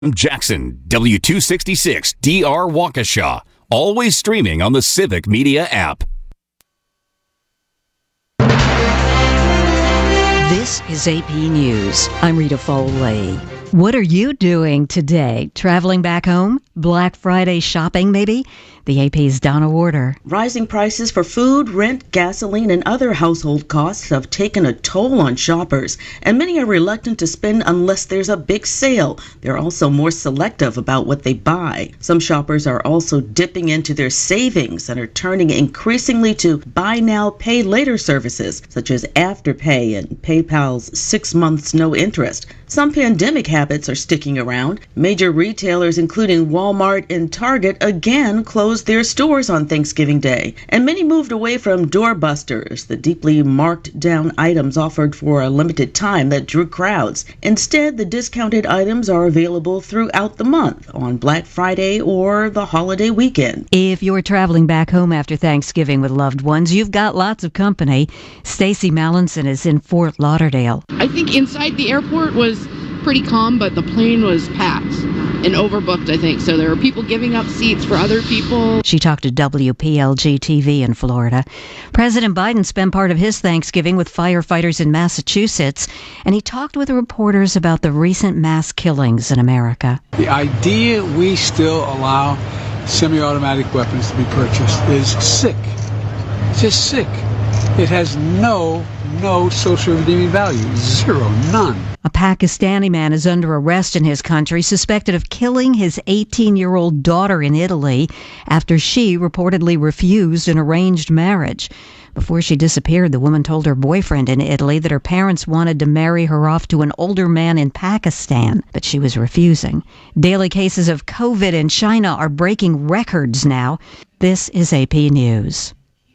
Jackson, W266 DR Waukesha. Always streaming on the Civic Media app. This is AP News. I'm Rita Foley. What are you doing today? Traveling back home? Black Friday shopping, maybe? The AP's Donna Warder. Rising prices for food, rent, gasoline, and other household costs have taken a toll on shoppers, and many are reluctant to spend unless there's a big sale. They're also more selective about what they buy. Some shoppers are also dipping into their savings and are turning increasingly to buy now, pay later services, such as Afterpay and PayPal's 6 months no interest. Some pandemic habits are sticking around. Major retailers, including Walmart and Target, again closed their stores on Thanksgiving Day, and many moved away from doorbusters, the deeply marked down items offered for a limited time that drew crowds. Instead, the discounted items are available throughout the month on Black Friday or the holiday weekend. If you're traveling back home after Thanksgiving with loved ones, you've got lots of company. Stacey Mallinson is in Fort Lauderdale. I think inside the airport was pretty calm, but the plane was packed and overbooked, I think. So there were people giving up seats for other people. She talked to WPLG TV in Florida. President Biden spent part of his Thanksgiving with firefighters in Massachusetts, and he talked with reporters about the recent mass killings in America. The idea we still allow semi-automatic weapons to be purchased is sick. It's just sick. It has no social redeeming value. Zero. None. A Pakistani man is under arrest in his country, suspected of killing his 18-year-old daughter in Italy after she reportedly refused an arranged marriage. Before she disappeared, the woman told her boyfriend in Italy that her parents wanted to marry her off to an older man in Pakistan, but she was refusing. Daily cases of COVID in China are breaking records now. This is AP News.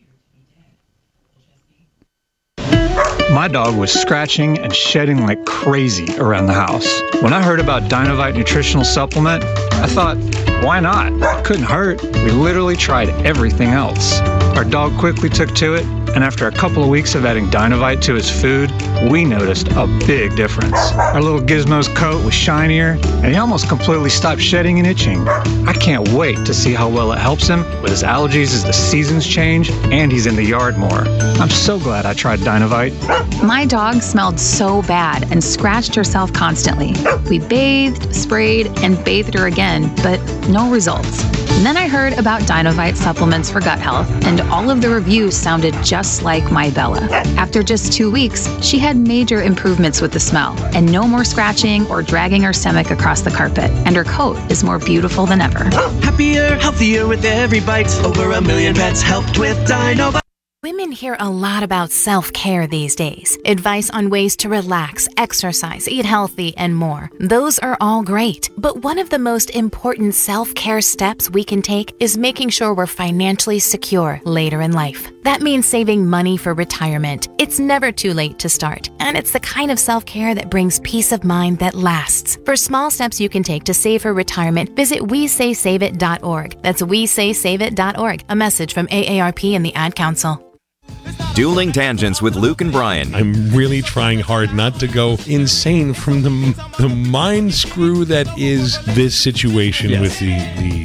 My dog was scratching and shedding like crazy around the house. When I heard about Dinovite nutritional supplement, I thought, why not? It couldn't hurt. We literally tried everything else. Our dog quickly took to it, and after a couple of weeks of adding Dinovite to his food, we noticed a big difference. Our little Gizmo's coat was shinier, and he almost completely stopped shedding and itching. I can't wait to see how well it helps him with his allergies as the seasons change and he's in the yard more. I'm so glad I tried Dinovite. My dog smelled so bad and scratched herself constantly. We bathed, sprayed, and bathed her again, but no results. And then I heard about Dinovite supplements for gut health, and all of the reviews sounded just like my Bella. After just 2 weeks, she had major improvements with the smell, and no more scratching or dragging her stomach across the carpet, and her coat is more beautiful than ever. Happier, healthier with every bite. Over 1 million pets helped with Dinovite. Women hear a lot about self-care these days. Advice on ways to relax, exercise, eat healthy, and more. Those are all great. But one of the most important self-care steps we can take is making sure we're financially secure later in life. That means saving money for retirement. It's never too late to start. And it's the kind of self-care that brings peace of mind that lasts. For small steps you can take to save for retirement, visit WeSaySaveIt.org. That's WeSaySaveIt.org. A message from AARP and the Ad Council. Dueling Tangents with Luke and Brian. I'm really trying hard not to go insane from the mind screw that is this situation with the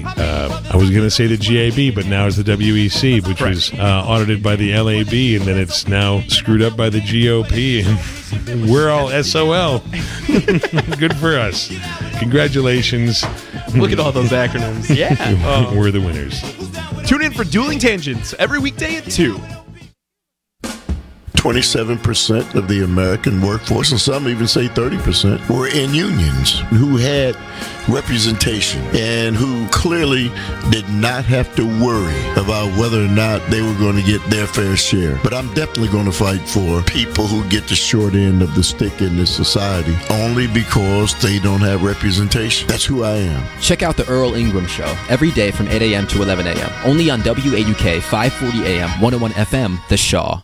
I was going to say the GAB, but now it's the WEC, which was audited by the LAB, and then it's now screwed up by the GOP, and we're all SOL. Good for us. Congratulations. Look at all those acronyms. Yeah. We're the winners. Tune in for Dueling Tangents every weekday at 2. 27% of the American workforce, and some even say 30%, were in unions who had representation and who clearly did not have to worry about whether or not they were going to get their fair share. But I'm definitely going to fight for people who get the short end of the stick in this society only because they don't have representation. That's who I am. Check out the Earl Ingram Show every day from 8 a.m. to 11 a.m. only on WAUK 540 AM 101 FM, The Shaw.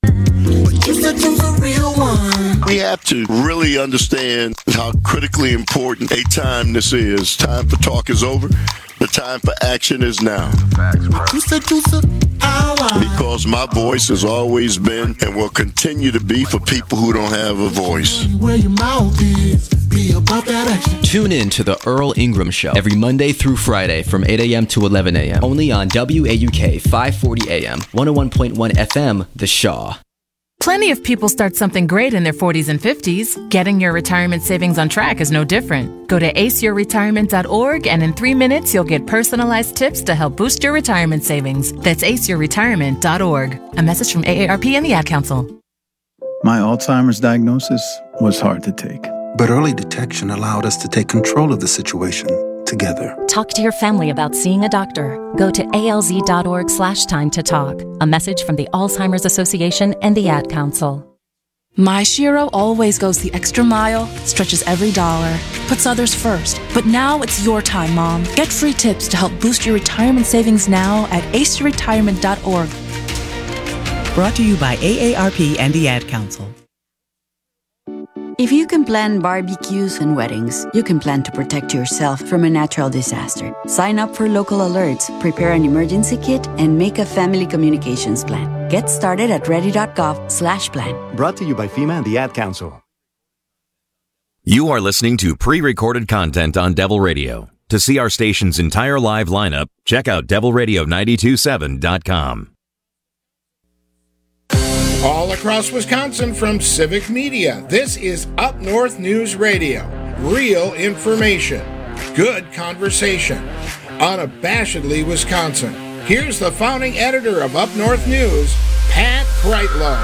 We have to really understand how critically important a time this is. Time for talk is over. The time for action is now. Because my voice has always been and will continue to be for people who don't have a voice. be about that action. Tune in to The Earl Ingram Show every Monday through Friday from 8 a.m. to 11 a.m. Only on WAUK 540 AM, 101.1 FM, The Shaw. Plenty of people start something great in their 40s and 50s. Getting your retirement savings on track is no different. Go to aceyourretirement.org and in 3 minutes you'll get personalized tips to help boost your retirement savings. That's aceyourretirement.org. A message from AARP and the Ad Council. My Alzheimer's diagnosis was hard to take. But early detection allowed us to take control of the situation together. Talk to your family about seeing a doctor. Go to alz.org/time to talk. A message from the Alzheimer's Association and the Ad Council. My Shiro always goes the extra mile, stretches every dollar, puts others first. But now it's your time, Mom. Get free tips to help boost your retirement savings now at aceyourretirement.org. Brought to you by AARP and the Ad Council. If you can plan barbecues and weddings, you can plan to protect yourself from a natural disaster. Sign up for local alerts, prepare an emergency kit, and make a family communications plan. Get started at ready.gov/plan. Brought to you by FEMA and the Ad Council. You are listening to pre-recorded content on Devil Radio. To see our station's entire live lineup, check out devilradio927.com. All across Wisconsin from Civic Media, this is Up North News Radio. Real information, good conversation, unabashedly Wisconsin. Here's the founding editor of Up North News, Pat Kreitlow.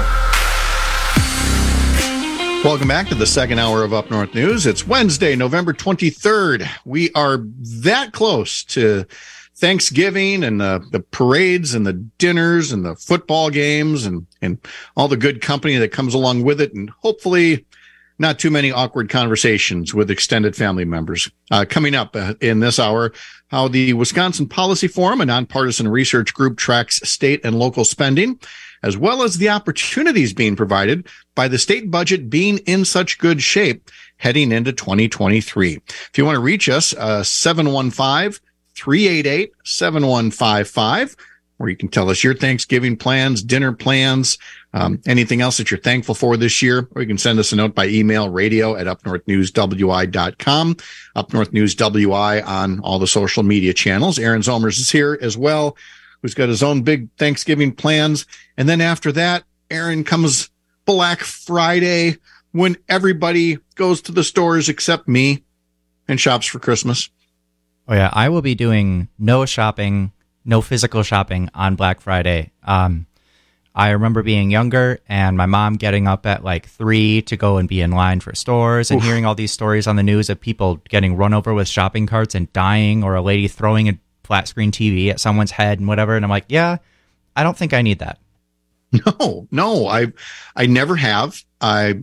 Welcome back to the second hour of Up North News. It's Wednesday, November 23rd. We are that close to Thanksgiving and the parades and the dinners and the football games and all the good company that comes along with it. And hopefully not too many awkward conversations with extended family members. Coming up in this hour, how the Wisconsin Policy Forum, a nonpartisan research group, tracks state and local spending, as well as the opportunities being provided by the state budget being in such good shape heading into 2023. If you want to reach us, 715-388-7155, where you can tell us your Thanksgiving plans, dinner plans, anything else that you're thankful for this year, or you can send us a note by email, radio@upnorthnewswi.com, Up North News WI on all the social media channels. Aaron Zomers is here as well, who's got his own big Thanksgiving plans. And then after that, Aaron, comes Black Friday, when everybody goes to the stores except me and shops for Christmas. Oh, yeah. I will be doing no shopping, no physical shopping on Black Friday. I remember being younger and my mom getting up at like 3 to go and be in line for stores and hearing all these stories on the news of people getting run over with shopping carts and dying, or a lady throwing a flat screen TV at someone's head and whatever. And I'm like, yeah, I don't think I need that. No, I never have. I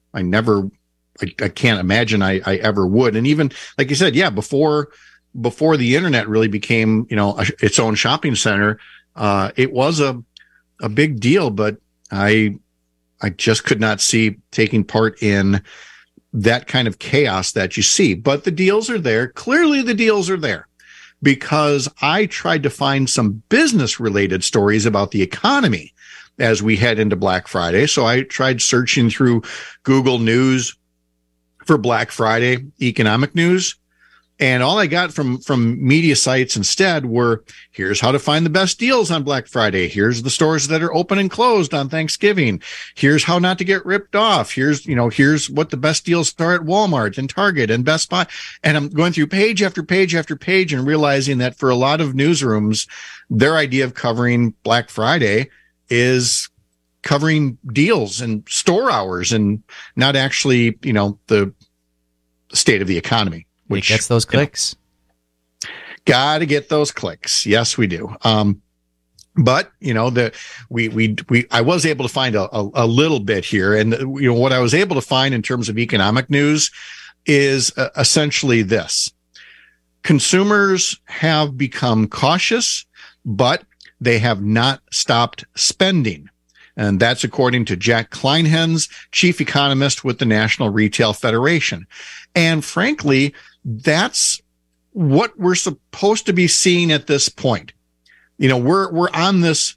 can't imagine I ever would. And even like you said, yeah, before the internet really became, its own shopping center, it was a big deal, but I just could not see taking part in that kind of chaos that you see. But the deals are there. Clearly the deals are there, because I tried to find some business related stories about the economy as we head into Black Friday. So I tried searching through Google News for Black Friday economic news. And all I got from media sites instead were, here's how to find the best deals on Black Friday. Here's the stores that are open and closed on Thanksgiving. Here's how not to get ripped off. Here's what the best deals are at Walmart and Target and Best Buy. And I'm going through page after page after page and realizing that for a lot of newsrooms, their idea of covering Black Friday is covering deals and store hours and not actually, the state of the economy. Which gets those clicks. Got to get those clicks. Yes, we do. But I was able to find a little bit here, and what I was able to find in terms of economic news is essentially this: consumers have become cautious, but they have not stopped spending. And that's according to Jack Kleinhens, chief economist with the National Retail Federation. And frankly, that's what we're supposed to be seeing at this point. We're on this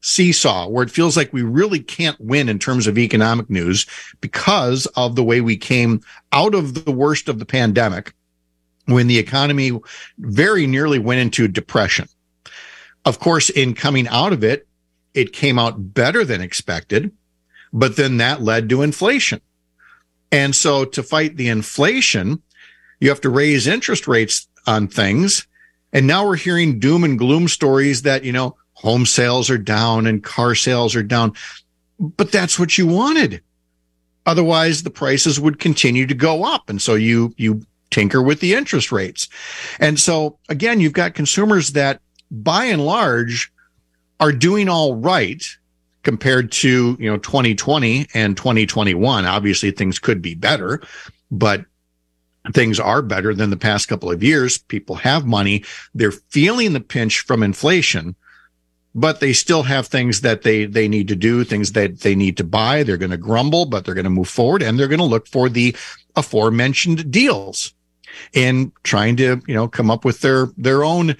seesaw where it feels like we really can't win in terms of economic news because of the way we came out of the worst of the pandemic, when the economy very nearly went into depression. Of course, in coming out of it, it came out better than expected, but then that led to inflation. And so to fight the inflation, you have to raise interest rates on things. And now we're hearing doom and gloom stories that, home sales are down and car sales are down. But that's what you wanted. Otherwise, the prices would continue to go up. And so you tinker with the interest rates. And so, again, you've got consumers that, by and large, are doing all right compared to, 2020 and 2021. Obviously, things could be better, but things are better than the past couple of years. People have money. They're feeling the pinch from inflation, but they still have things that they need to do, things that they need to buy. They're going to grumble, but they're going to move forward, and they're going to look for the aforementioned deals in trying to, come up with their own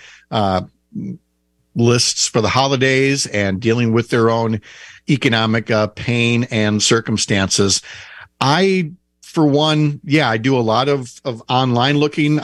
lists for the holidays and dealing with their own economic pain and circumstances. For one, I do a lot of online looking.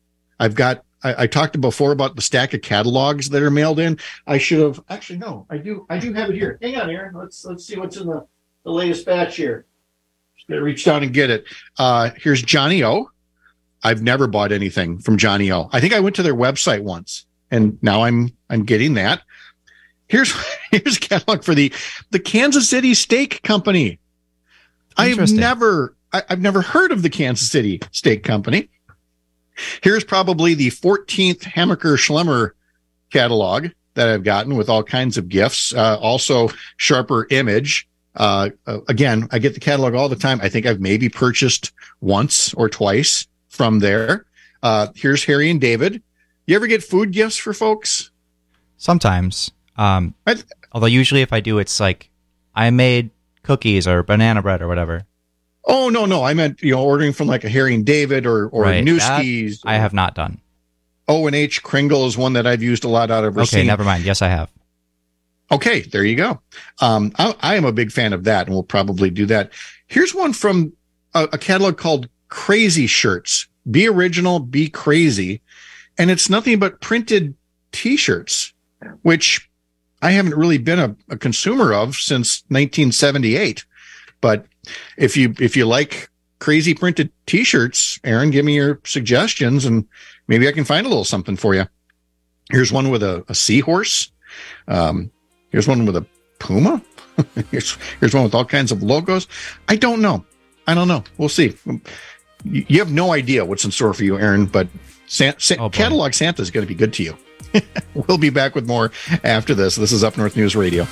I talked before about the stack of catalogs that are mailed in. I should have actually, no, I do have it here. Hang on here. Let's see what's in the latest batch here. Just gotta reach down and get it. Here's Johnny O. I've never bought anything from Johnny O. I think I went to their website once, and now I'm getting that. Here's a catalog for the Kansas City Steak Company. I've never heard of the Kansas City Steak Company. Here's probably the 14th Hammacher Schlemmer catalog that I've gotten with all kinds of gifts. Also Sharper Image. Again, I get the catalog all the time. I think I've maybe purchased once or twice from there. Here's Harry and David. You ever get food gifts for folks? Sometimes. Although usually if I do, it's like I made cookies or banana bread or whatever. Oh, no. I meant, ordering from like a Harry and David or right. Newski's. I have not done. O&H Kringle is one that I've used a lot out of. Okay, never mind. Yes, I have. Okay, there you go. I am a big fan of that, and we'll probably do that. Here's one from a catalog called Crazy Shirts. Be original, be crazy. And it's nothing but printed T-shirts, which I haven't really been a consumer of since 1978. But if you like crazy printed T-shirts, Aaron, give me your suggestions, and maybe I can find a little something for you. Here's one with a seahorse. Here's one with a puma. here's one with all kinds of logos. I don't know. We'll see. You have no idea what's in store for you, Aaron, but Catalog Santa is going to be good to you. We'll be back with more after this. This is Up North News Radio.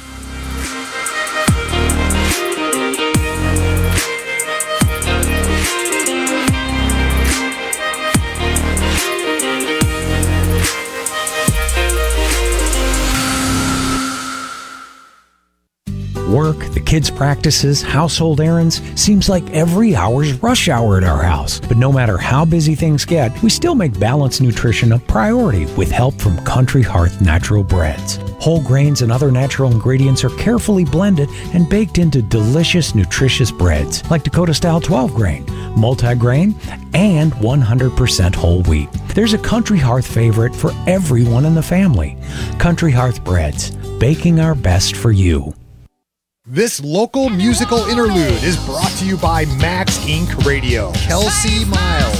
Work, the kids' practices, household errands, seems like every hour's rush hour at our house. But no matter how busy things get, we still make balanced nutrition a priority with help from Country Hearth Natural Breads. Whole grains and other natural ingredients are carefully blended and baked into delicious, nutritious breads like Dakota-style 12-grain, multi-grain, and 100% whole wheat. There's a Country Hearth favorite for everyone in the family. Country Hearth Breads, baking our best for you. This local musical interlude is brought to you by Max Inc. Radio. Kelsey Miles.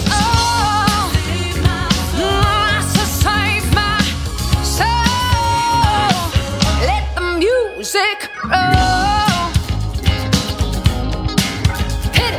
Let the music roll. Hit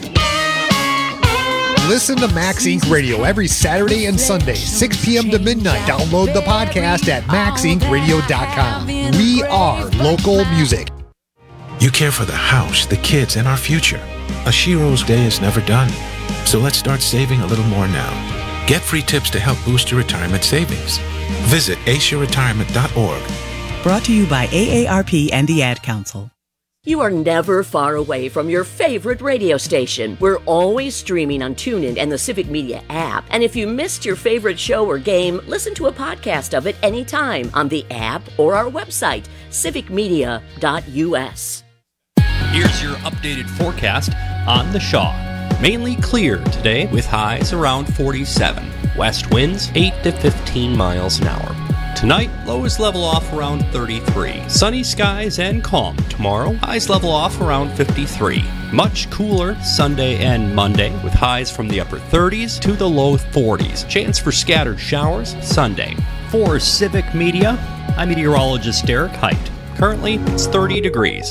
it. Listen to Max Inc. Radio every Saturday and Sunday, 6 p.m. to midnight. Download the podcast at maxincradio.com. We are local music. You care for the house, the kids, and our future. A Shiro's day is never done. So let's start saving a little more now. Get free tips to help boost your retirement savings. Visit AsiaRetirement.org. Brought to you by AARP and the Ad Council. You are never far away from your favorite radio station. We're always streaming on TuneIn and the Civic Media app. And if you missed your favorite show or game, listen to a podcast of it anytime on the app or our website, civicmedia.us. Here's your updated forecast on the Shaw. Mainly clear today with highs around 47. West winds 8 to 15 miles an hour. Tonight, lows level off around 33. Sunny skies and calm tomorrow. Highs level off around 53. Much cooler Sunday and Monday with highs from the upper 30s to the low 40s. Chance for scattered showers Sunday. For Civic Media, I'm meteorologist Derek Height. Currently, it's 30 degrees.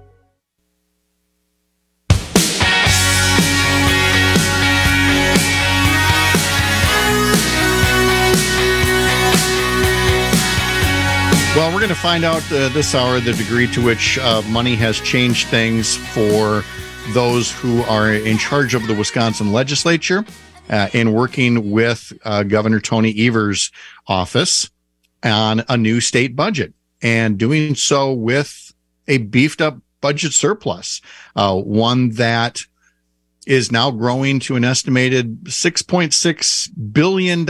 Well, we're going to find out this hour the degree to which money has changed things for those who are in charge of the Wisconsin legislature in working with Governor Tony Evers' office on a new state budget, and doing so with a beefed up budget surplus, one that is now growing to an estimated $6.6 billion.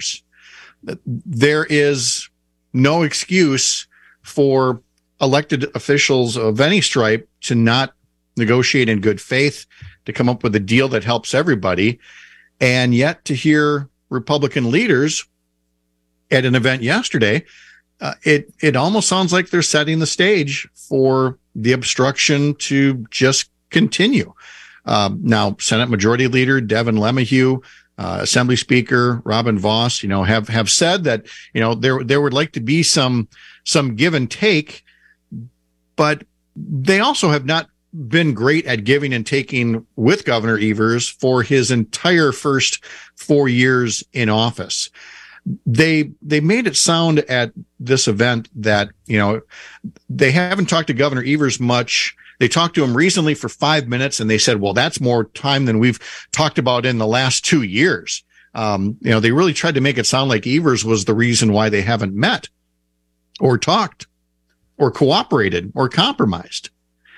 There is no excuse for elected officials of any stripe to not negotiate in good faith, to come up with a deal that helps everybody. And yet to hear Republican leaders at an event yesterday, it almost sounds like they're setting the stage for the obstruction to just continue. Now, Senate Majority Leader Devin LeMahieu, Assembly Speaker Robin Vos, have said that, there would like to be some give and take, but they also have not been great at giving and taking with Governor Evers for his entire first 4 years in office. They made it sound at this event that, they haven't talked to Governor Evers much. They talked to him recently for 5 minutes, and they said, well, that's more time than we've talked about in the last 2 years. They really tried to make it sound like Evers was the reason why they haven't met or talked or cooperated or compromised.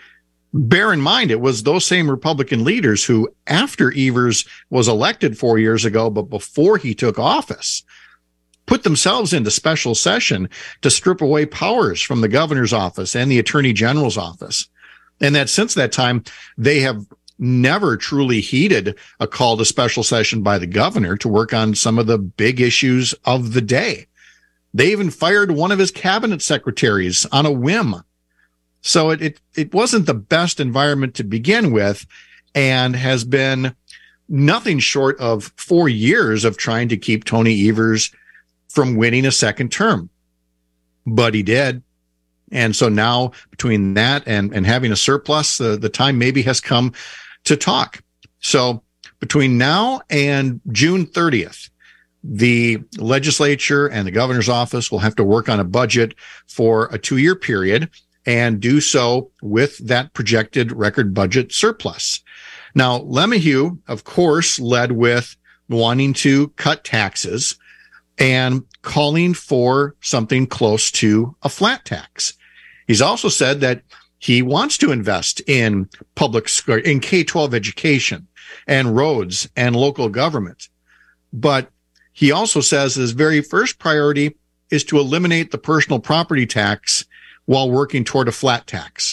Bear in mind, it was those same Republican leaders who, after Evers was elected 4 years ago, but before he took office, put themselves into special session to strip away powers from the governor's office and the attorney general's office. And that since that time, they have never truly heeded a call to special session by the governor to work on some of the big issues of the day. They even fired one of his cabinet secretaries on a whim. So it wasn't the best environment to begin with, and has been nothing short of 4 years of trying to keep Tony Evers from winning a second term. But he did. And so now, between that and having a surplus, the time maybe has come to talk. So between now and June 30th, the legislature and the governor's office will have to work on a budget for a 2-year period, and do so with that projected record budget surplus. Now, LeMahieu, of course, led with wanting to cut taxes and calling for something close to a flat tax. He's also said that he wants to invest in in K-12 education and roads and local government. But he also says his very first priority is to eliminate the personal property tax while working toward a flat tax.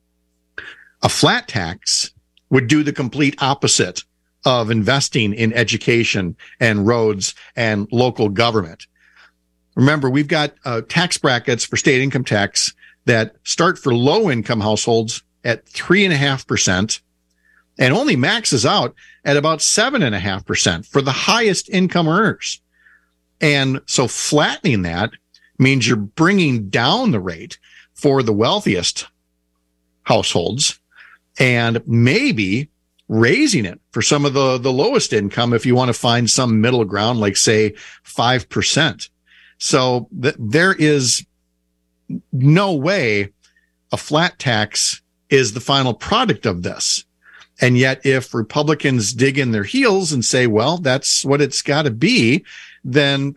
A flat tax would do the complete opposite of investing in education and roads and local government. Remember, we've got tax brackets for state income tax that start for low-income households at 3.5% and only maxes out at about 7.5% for the highest income earners. And so flattening that means you're bringing down the rate for the wealthiest households and maybe raising it for some of the lowest income if you want to find some middle ground, like, say, 5%. So there is no way a flat tax is the final product of this. And yet, if Republicans dig in their heels and say, well, that's what it's got to be, then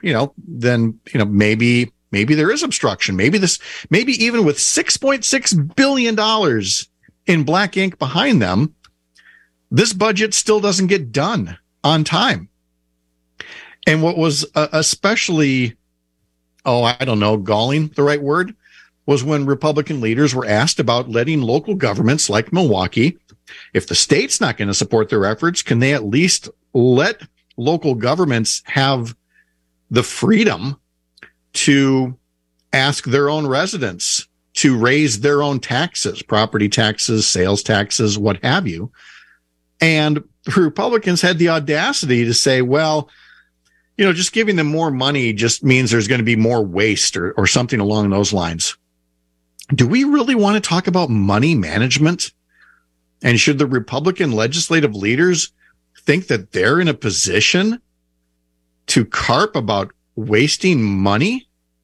maybe there is obstruction. Maybe even with $6.6 billion in black ink behind them, this budget still doesn't get done on time. And what was especially, galling, the right word, was when Republican leaders were asked about letting local governments like Milwaukee, if the state's not going to support their efforts, can they at least let local governments have the freedom to ask their own residents to raise their own taxes, property taxes, sales taxes, what have you. And the Republicans had the audacity to say, well, just giving them more money just means there's going to be more waste or something along those lines. Do we really want to talk about money management? And should the Republican legislative leaders think that they're in a position to carp about wasting money?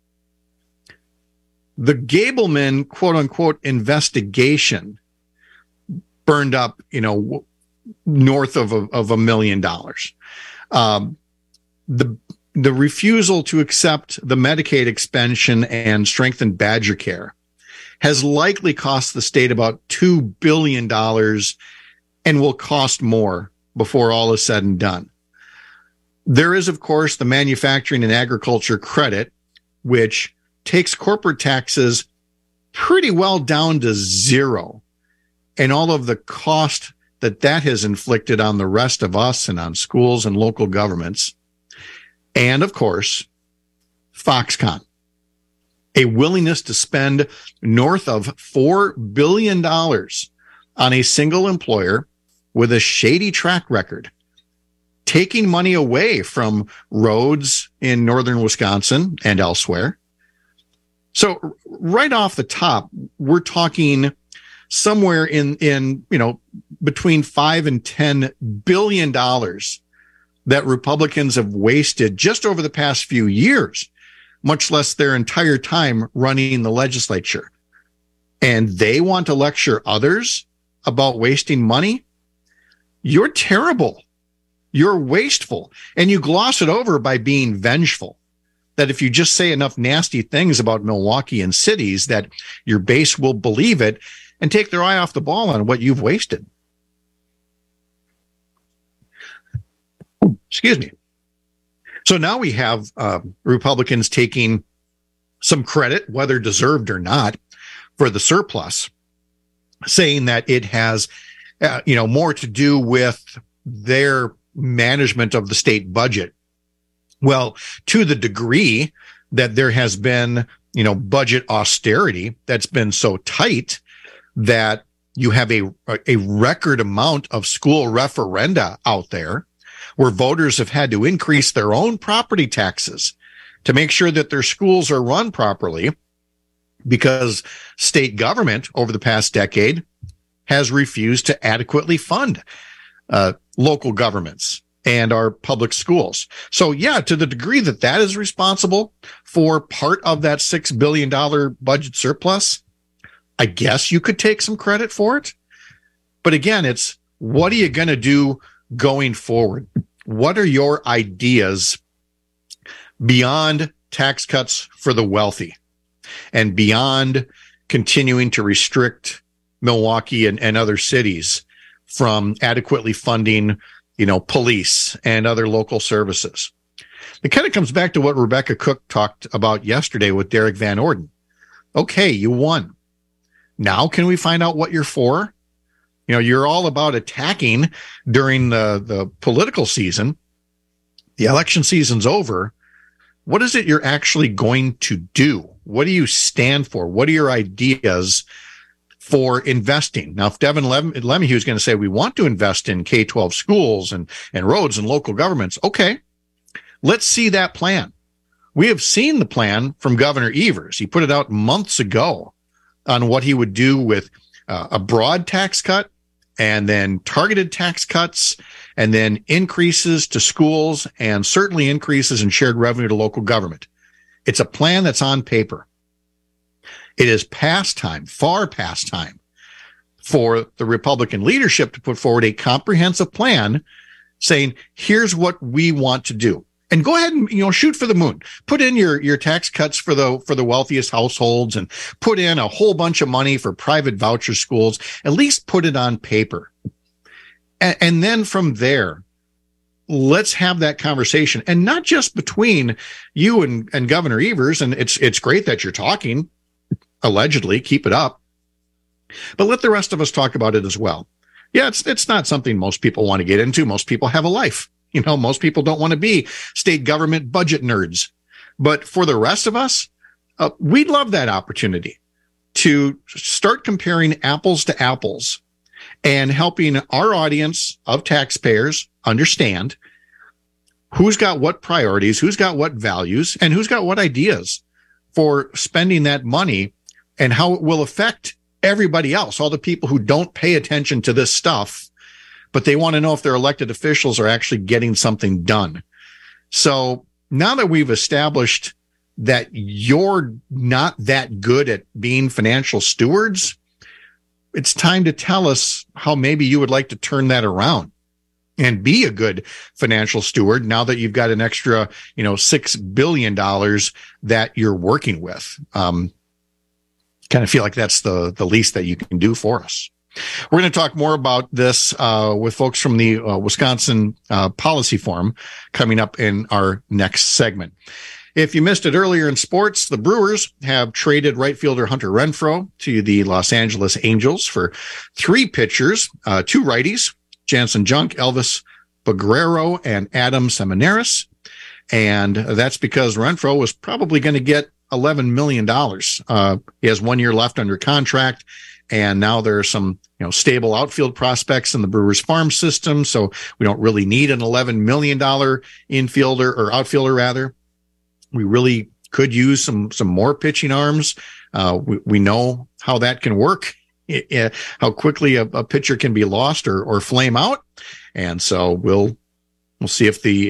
The Gableman, quote unquote, investigation burned up, north of $1 million. The refusal to accept the Medicaid expansion and strengthen Badger Care has likely cost the state about $2 billion and will cost more before all is said and done. There is, of course, the manufacturing and agriculture credit, which takes corporate taxes pretty well down to zero, and all of the cost that has inflicted on the rest of us and on schools and local governments. And, of course, Foxconn, a willingness to spend north of $4 billion on a single employer with a shady track record, taking money away from roads in northern Wisconsin and elsewhere. So right off the top, we're talking somewhere in between $5 and $10 billion that Republicans have wasted just over the past few years, much less their entire time running the legislature. And they want to lecture others about wasting money? You're terrible. You're wasteful. And you gloss it over by being vengeful. That if you just say enough nasty things about Milwaukee and cities, that your base will believe it and take their eye off the ball on what you've wasted. Excuse me. So now we have Republicans taking some credit, whether deserved or not, for the surplus, saying that it has, more to do with their management of the state budget. Well, to the degree that there has been, budget austerity that's been so tight that you have a record amount of school referenda out there where voters have had to increase their own property taxes to make sure that their schools are run properly, because state government over the past decade has refused to adequately fund local governments and our public schools. So yeah, to the degree that is responsible for part of that $6 billion budget surplus, I guess you could take some credit for it. But again, it's what are you going to do going forward? What are your ideas beyond tax cuts for the wealthy and beyond continuing to restrict Milwaukee and other cities from adequately funding, police and other local services? It kind of comes back to what Rebecca Cook talked about yesterday with Derek Van Orden. Okay, you won. Now can we find out what you're for? You're all about attacking during the political season. The election season's over. What is it you're actually going to do? What do you stand for? What are your ideas for investing? Now, if Devin Lemahue is going to say we want to invest in K-12 schools and roads and local governments, okay, let's see that plan. We have seen the plan from Governor Evers. He put it out months ago on what he would do with a broad tax cut, and then targeted tax cuts, and then increases to schools, and certainly increases in shared revenue to local government. It's a plan that's on paper. It is past time, far past time, for the Republican leadership to put forward a comprehensive plan saying, here's what we want to do. And go ahead and, shoot for the moon. Put in your tax cuts for the wealthiest households, and put in a whole bunch of money for private voucher schools. At least put it on paper. And then from there, let's have that conversation, and not just between you and Governor Evers. And it's great that you're talking, allegedly, keep it up, but let the rest of us talk about it as well. Yeah, it's not something most people want to get into. Most people have a life. Most people don't want to be state government budget nerds. But for the rest of us, we'd love that opportunity to start comparing apples to apples and helping our audience of taxpayers understand who's got what priorities, who's got what values, and who's got what ideas for spending that money, and how it will affect everybody else, all the people who don't pay attention to this stuff, but they want to know if their elected officials are actually getting something done. So now that we've established that you're not that good at being financial stewards, it's time to tell us how maybe you would like to turn that around and be a good financial steward now that you've got an extra, $6 billion that you're working with. Kind of feel like that's the least that you can do for us. We're going to talk more about this with folks from the Wisconsin Policy Forum coming up in our next segment. If you missed it earlier in sports, the Brewers have traded right fielder Hunter Renfroe to the Los Angeles Angels for 3 pitchers, 2 righties, Jansen Junk, Elvis Baguero, and Adam Seminaris. And that's because Renfroe was probably going to get $11 million. He has 1 year left under contract. And now there are some, stable outfield prospects in the Brewers farm system. So we don't really need an $11 million infielder or outfielder rather. We really could use some more pitching arms. We know how that can work, how quickly a pitcher can be lost or flame out. And so we'll see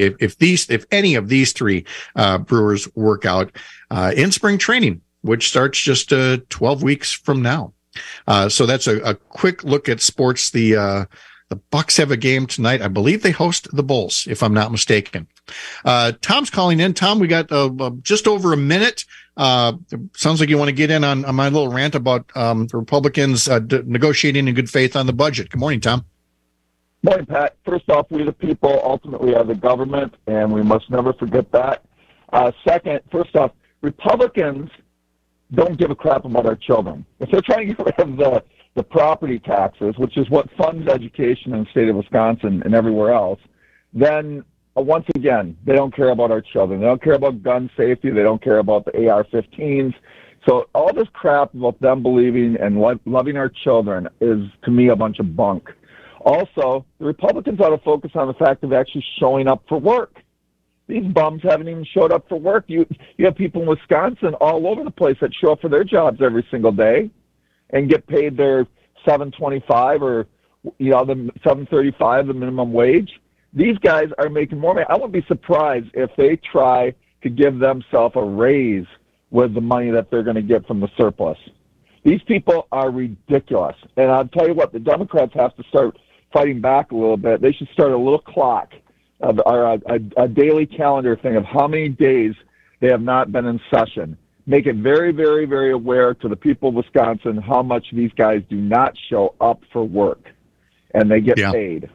if any of these 3 Brewers work out in spring training, which starts just 12 weeks from now. So that's a quick look at sports. The Bucks have a game tonight. I believe they host the Bulls, if I'm not mistaken. Tom's calling in. Tom, we got just over a minute. Sounds like you want to get in on my little rant about the Republicans negotiating in good faith on the budget. Good morning, Tom. Morning, Pat. First off, we the people ultimately are the government, and we must never forget that. Second, first off, Republicans don't give a crap about our children. If they're trying to get rid of the property taxes, which is what funds education in the state of Wisconsin and everywhere else, then once again, they don't care about our children. They don't care about gun safety. They don't care about the AR-15s. So all this crap about them believing and loving our children is, to me, a bunch of bunk. Also, the Republicans ought to focus on the fact of actually showing up for work. These bums haven't even showed up for work. You have people in Wisconsin all over the place that show up for their jobs every single day and get paid their $7.25 or the $7.35, the minimum wage. These guys are making more money. I wouldn't be surprised if they try to give themselves a raise with the money that they're going to get from the surplus. These people are ridiculous. And I'll tell you what, the Democrats have to start fighting back a little bit. They should start a little clock or a daily calendar thing of how many days they have not been in session. Make it very, very, very aware to the people of Wisconsin how much these guys do not show up for work, and they get paid.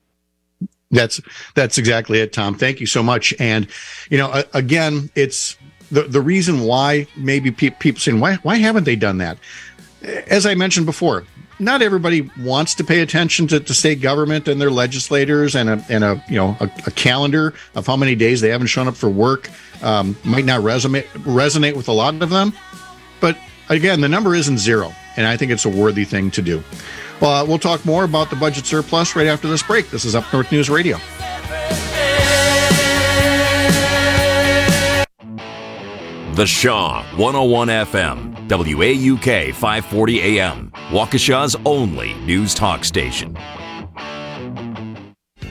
That's exactly it, Tom. Thank you so much. And, again, it's the reason why maybe people saying, why haven't they done that? As I mentioned before, not everybody wants to pay attention to state government and their legislators, and a calendar of how many days they haven't shown up for work might not resonate with a lot of them. But again, the number isn't 0, and I think it's a worthy thing to do. Well, we'll talk more about the budget surplus right after this break. This is Up North News Radio. The Shaw 101 FM, WAUK 540 AM, Waukesha's only news talk station.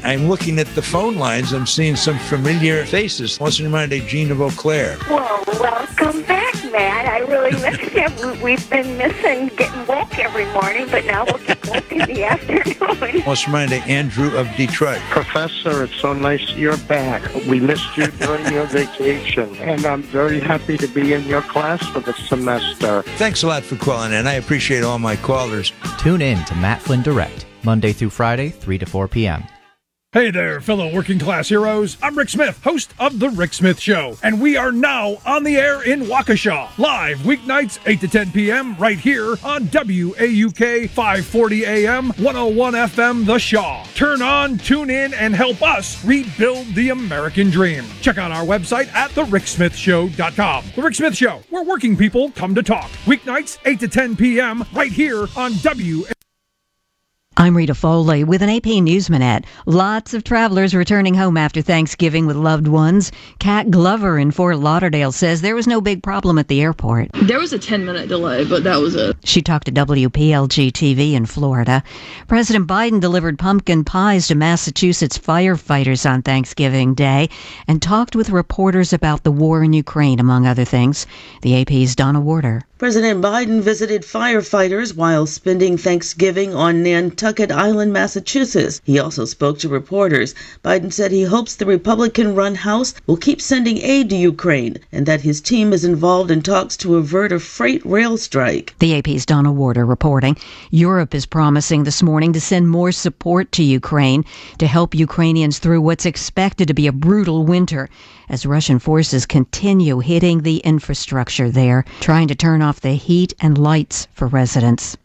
I'm looking at the phone lines. I'm seeing some familiar faces. What's in mind, Gene of Eau Claire? Well, welcome back, Matt. I really miss you. We've been missing getting woke every morning, but now we'll get woke in the afternoon. What's in mind, Andrew of Detroit? Professor, it's so nice you're back. We missed you during your vacation, and I'm very happy to be in your class for the semester. Thanks a lot for calling in. I appreciate all my callers. Tune in to Matt Flynn Direct, Monday through Friday, 3 to 4 p.m. Hey there, fellow working class heroes. I'm Rick Smith, host of The Rick Smith Show, and we are now on the air in Waukesha, live weeknights 8 to 10 p.m. right here on WAUK 540 AM, 101 FM, The Shaw. Turn on, tune in, and help us rebuild the American dream. Check out our website at thericksmithshow.com. The Rick Smith Show, where working people come to talk. Weeknights 8 to 10 p.m. right here on WAUK. I'm Rita Foley with an AP News Minute. Lots of travelers returning home after Thanksgiving with loved ones. Kat Glover in Fort Lauderdale says there was no big problem at the airport. There was a 10-minute delay, but that was it. She talked to WPLG TV in Florida. President Biden delivered pumpkin pies to Massachusetts firefighters on Thanksgiving Day and talked with reporters about the war in Ukraine, among other things. The AP's Donna Warder. President Biden visited firefighters while spending Thanksgiving on Nantucket Island, Massachusetts. He also spoke to reporters. Biden said he hopes the Republican-run House will keep sending aid to Ukraine and that his team is involved in talks to avert a freight rail strike. The AP's Donna Warder reporting. Europe is promising this morning to send more support to Ukraine to help Ukrainians through what's expected to be a brutal winter as Russian forces continue hitting the infrastructure there, trying to turn off the heat and lights for residents.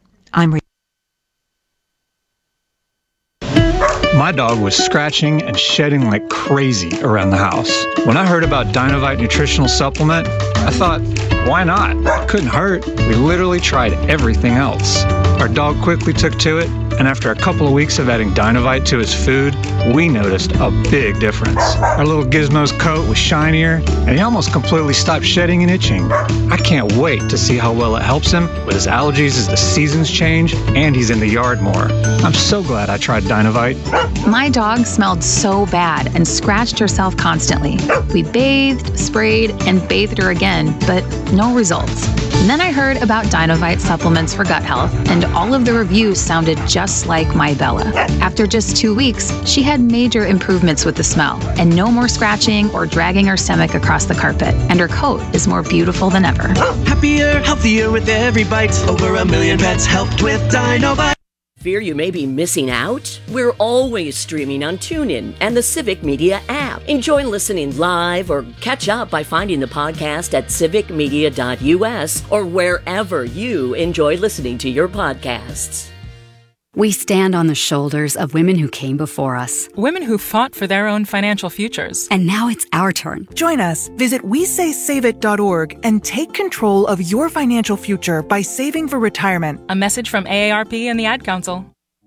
My dog was scratching and shedding like crazy around the house. When I heard about Dinovite nutritional supplement, I thought, why not? Couldn't hurt. We literally tried everything else. Our dog quickly took to it, and after a couple of weeks of adding Dinovite to his food, we noticed a big difference. Our little Gizmo's coat was shinier, and he almost completely stopped shedding and itching. I can't wait to see how well it helps him with his allergies as the seasons change and he's in the yard more. I'm so glad I tried Dinovite. My dog smelled so bad and scratched herself constantly. We bathed, sprayed, and bathed her again, but no results. And then I heard about Dinovite supplements for gut health, and all of the reviews sounded just like my Bella. After just 2 weeks, she had major improvements with the smell, and no more scratching or dragging her stomach across the carpet, and her coat is more beautiful than ever. Happier, healthier with every bite. Over 1 million pets helped with Dinovite. Fear you may be missing out? We're always streaming on TuneIn and the Civic Media app. Enjoy listening live or catch up by finding the podcast at civicmedia.us or wherever you enjoy listening to your podcasts. We stand on the shoulders of women who came before us. Women who fought for their own financial futures. And now it's our turn. Join us. Visit WeSaySaveIt.org and take control of your financial future by saving for retirement. A message from AARP and the Ad Council.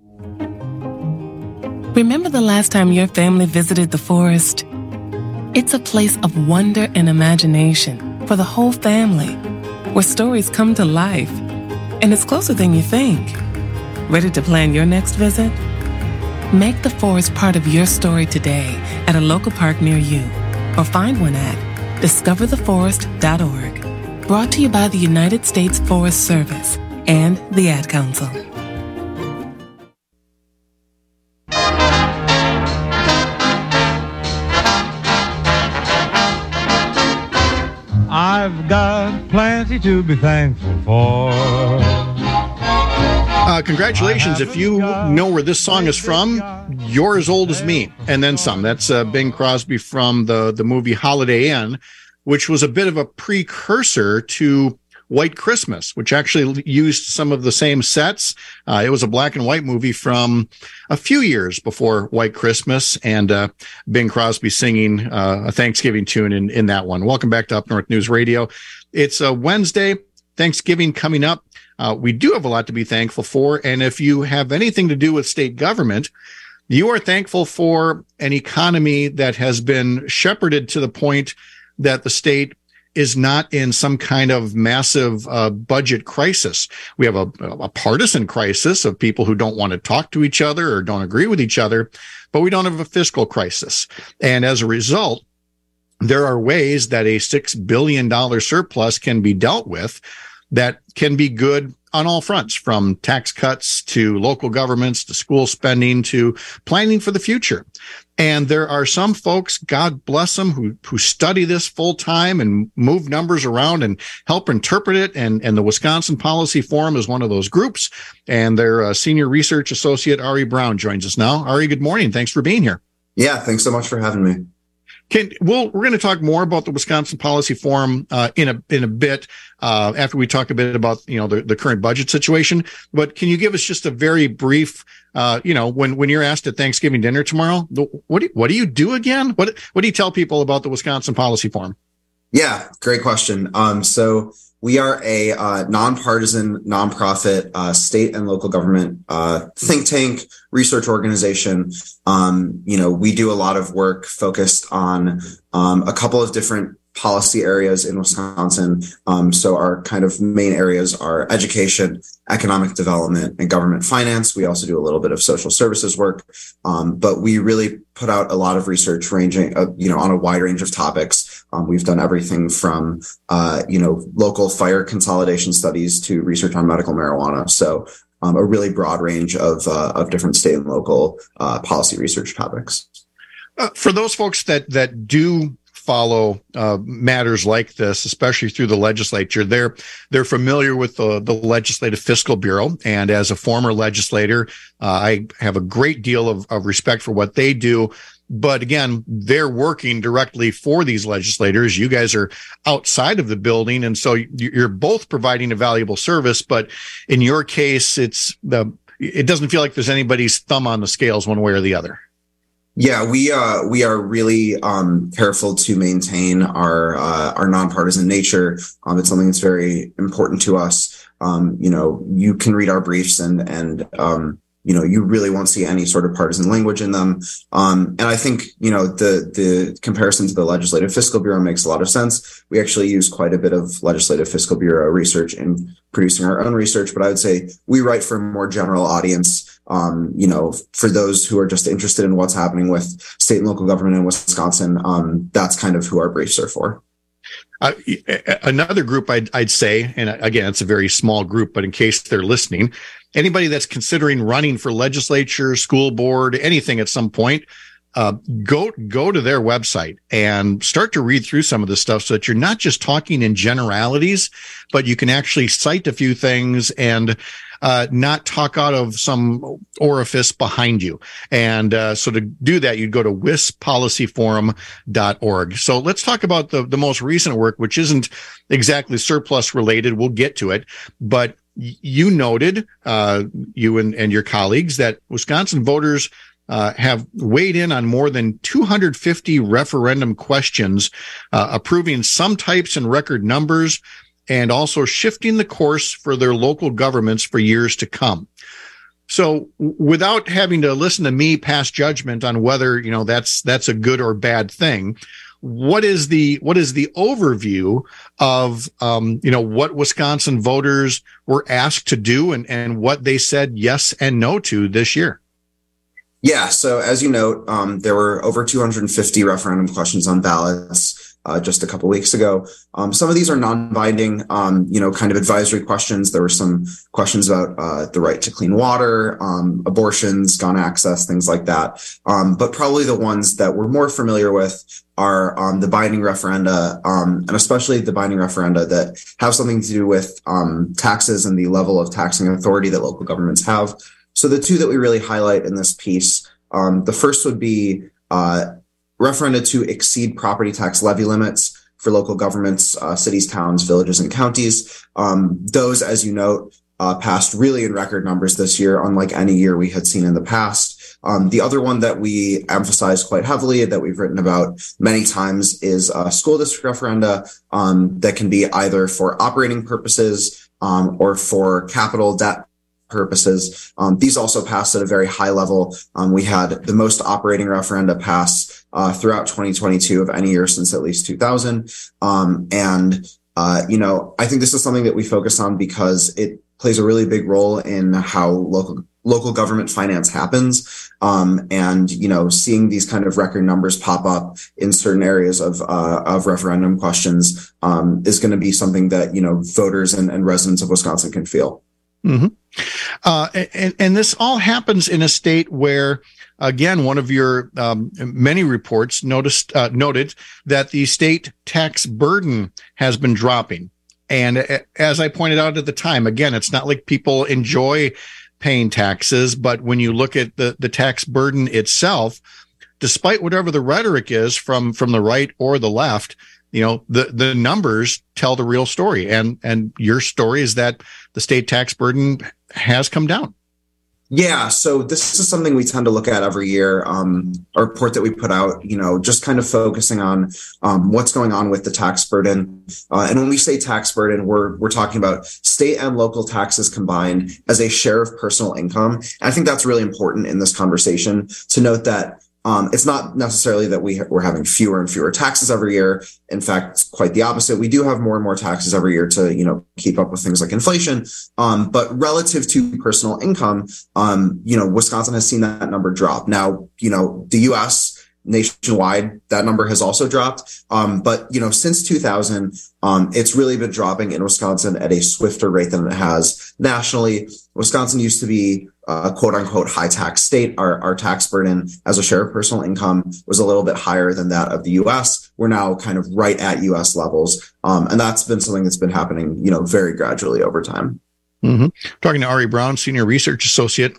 Remember the last time your family visited the forest? It's a place of wonder and imagination for the whole family, where stories come to life. And it's closer than you think. Ready to plan your next visit? Make the forest part of your story today at a local park near you, or find one at discovertheforest.org. Brought to you by the United States Forest Service and the Ad Council. I've got plenty to be thankful for. Congratulations. If you know where this song is from, you're as old as me, and then some. That's Bing Crosby from the movie Holiday Inn, which was a bit of a precursor to White Christmas, which actually used some of the same sets. It was a black and white movie from a few years before White Christmas, and Bing Crosby singing a Thanksgiving tune in that one. Welcome back to Up North News Radio. It's a Wednesday, Thanksgiving coming up. We do have a lot to be thankful for, and if you have anything to do with state government, you are thankful for an economy that has been shepherded to the point that the state is not in some kind of massive budget crisis. We have a partisan crisis of people who don't want to talk to each other or don't agree with each other, but we don't have a fiscal crisis. And as a result, there are ways that a $6 billion surplus can be dealt with that can be good on all fronts, from tax cuts to local governments to school spending to planning for the future. And there are some folks, God bless them, who study this full time and move numbers around and help interpret it. And the Wisconsin Policy Forum is one of those groups. And their senior research associate, Ari Brown, joins us now. Ari, good morning. Thanks for being here. Yeah, thanks so much for having me. We're going to talk more about the Wisconsin Policy Forum in a bit after we talk a bit about the current budget situation. But can you give us just a very brief, when you're asked at Thanksgiving dinner tomorrow, what do you do again? What do you tell people about the Wisconsin Policy Forum? Yeah, great question. So we are a nonpartisan, nonprofit, state and local government think tank, research organization. We do a lot of work focused on a couple of different policy areas in Wisconsin. So our kind of main areas are education, economic development, and government finance. We also do a little bit of social services work. But we really put out a lot of research ranging, on a wide range of topics. We've done everything from, local fire consolidation studies to research on medical marijuana. So a really broad range of different state and local policy research topics. For those folks that do follow matters like this, especially through the legislature, they're familiar with the Legislative Fiscal Bureau. And as a former legislator, I have a great deal of respect for what they do. But again, they're working directly for these legislators. You guys are outside of the building, and so you're both providing a valuable service. But in your case, it doesn't feel like there's anybody's thumb on the scales one way or the other. Yeah, we are really careful to maintain our nonpartisan nature. It's something that's very important to us. You can read our briefs and you really won't see any sort of partisan language in them. And I think, the comparison to the Legislative Fiscal Bureau makes a lot of sense. We actually use quite a bit of Legislative Fiscal Bureau research in producing our own research, but I would say we write for a more general audience. For those who are just interested in what's happening with state and local government in Wisconsin, that's kind of who our briefs are for. Another group I'd say, and again, it's a very small group, but in case they're listening, anybody that's considering running for legislature, school board, anything at some point, go to their website and start to read through some of this stuff so that you're not just talking in generalities, but you can actually cite a few things and not talk out of some orifice behind you. And so to do that, you'd go to wispolicyforum.org. So let's talk about the most recent work, which isn't exactly surplus related. We'll get to it. But you noted, you and your colleagues, that Wisconsin voters have weighed in on more than 250 referendum questions, approving some types in record numbers, and also shifting the course for their local governments for years to come. So without having to listen to me pass judgment on whether, that's a good or bad thing, what is the overview of, what Wisconsin voters were asked to do and what they said yes and no to this year? Yeah. So as you note, there were over 250 referendum questions on ballots just a couple weeks ago. Some of these are non-binding, kind of advisory questions. There were some questions about the right to clean water, abortions, gun access, things like that. But probably the ones that we're more familiar with are the binding referenda, and especially the binding referenda that have something to do with taxes and the level of taxing authority that local governments have. So the two that we really highlight in this piece, the first would be referenda to exceed property tax levy limits for local governments, cities, towns, villages, and counties. Those, as you note, passed really in record numbers this year, unlike any year we had seen in the past. The other one that we emphasize quite heavily, that we've written about many times, is school district referenda that can be either for operating purposes or for capital debt purposes. These also passed at a very high level. We had the most operating referenda pass throughout 2022 of any year since at least 2000. I think this is something that we focus on because it plays a really big role in how local government finance happens. Seeing these kind of record numbers pop up in certain areas of referendum questions is going to be something that, voters and residents of Wisconsin can feel. Mm-hmm. And this all happens in a state where, again, one of your many reports noted that the state tax burden has been dropping. And as I pointed out at the time, again, it's not like people enjoy paying taxes, but when you look at the tax burden itself, despite whatever the rhetoric is from the right or the left, the numbers tell the real story. And your story is that the state tax burden has come down. Yeah, so this is something we tend to look at every year. A report that we put out, just kind of focusing on what's going on with the tax burden. And when we say tax burden, we're talking about state and local taxes combined as a share of personal income. And I think that's really important in this conversation to note that it's not necessarily that we're having fewer and fewer taxes every year. In fact, it's quite the opposite. We do have more and more taxes every year to, keep up with things like inflation. But relative to personal income, Wisconsin has seen that number drop. Now, the U.S. nationwide, that number has also dropped. But since 2000, it's really been dropping in Wisconsin at a swifter rate than it has nationally. Wisconsin used to be a quote unquote high tax state. Our tax burden as a share of personal income was a little bit higher than that of the U.S. We're now kind of right at U.S. levels. And that's been something that's been happening, very gradually over time. Mm-hmm. Talking to Ari Brown, Senior Research Associate,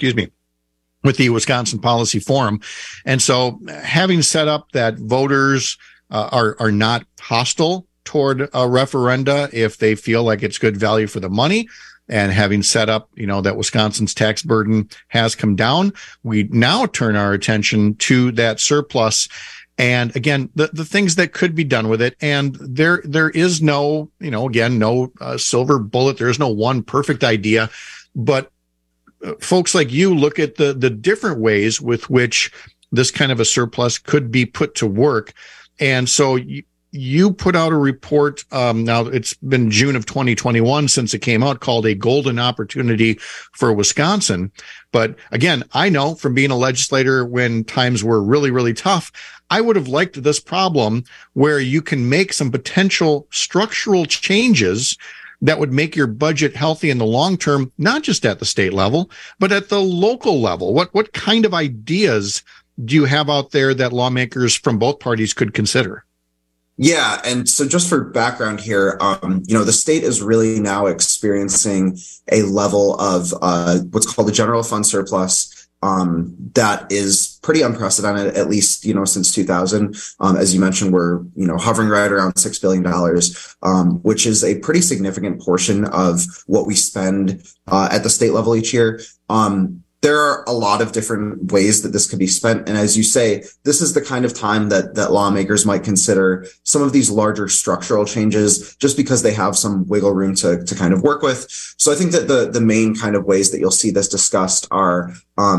with the Wisconsin Policy Forum. And so having set up that voters are not hostile toward a referenda if they feel like it's good value for the money, and having set up, that Wisconsin's tax burden has come down, we now turn our attention to that surplus. And again, the things that could be done with it. And there is no, no silver bullet. There is no one perfect idea, but folks like you look at the different ways with which this kind of a surplus could be put to work. And so you put out a report, now it's been June of 2021 since it came out, called A Golden Opportunity for Wisconsin. But again, I know from being a legislator when times were really, really tough, I would have liked this problem where you can make some potential structural changes that would make your budget healthy in the long term, not just at the state level, but at the local level. What kind of ideas do you have out there that lawmakers from both parties could consider? Yeah. And so just for background here, the state is really now experiencing a level of what's called the general fund surplus that is pretty unprecedented, at least, since 2000. As you mentioned, we're, hovering right around $6 billion, which is a pretty significant portion of what we spend at the state level each year. There are a lot of different ways that this could be spent. And as you say, this is the kind of time that lawmakers might consider some of these larger structural changes just because they have some wiggle room to kind of work with. So I think that the main kind of ways that you'll see this discussed are,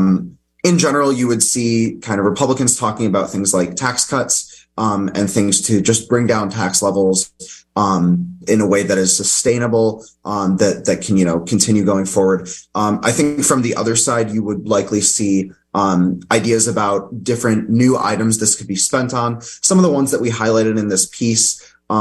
in general, you would see kind of Republicans talking about things like tax cuts, and things to just bring down tax levels, in a way that is sustainable, that can, continue going forward. I think from the other side, you would likely see, ideas about different new items this could be spent on. Some of the ones that we highlighted in this piece,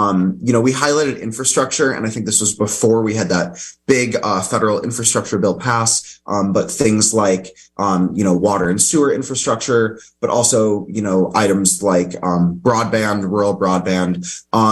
we highlighted infrastructure, and I think this was before we had that big, federal infrastructure bill pass. But things like, water and sewer infrastructure, but also, items like, broadband, rural broadband.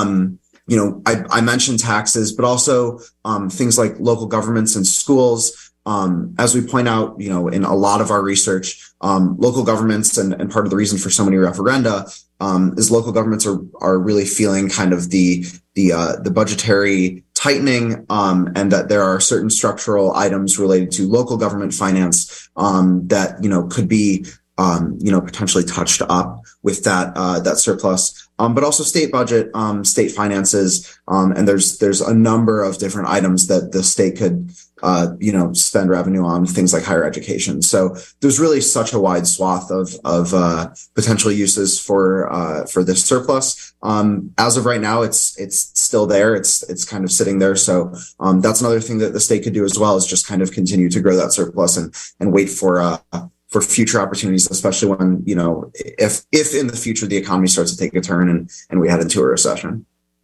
I mentioned taxes, but also, things like local governments and schools. As we point out, in a lot of our research, local governments and part of the reason for so many referenda, is local governments are really feeling kind of the budgetary tightening, and that there are certain structural items related to local government finance, that, could be, potentially touched up with that surplus. But also state budget, state finances, and there's a number of different items that the state could spend revenue on things like higher education. So there's really such a wide swath of potential uses for this surplus. As of right now, it's still there. It's kind of sitting there. So that's another thing that the state could do as well, is just kind of continue to grow that surplus and wait for future opportunities, especially when, if in the future the economy starts to take a turn and we head into a recession.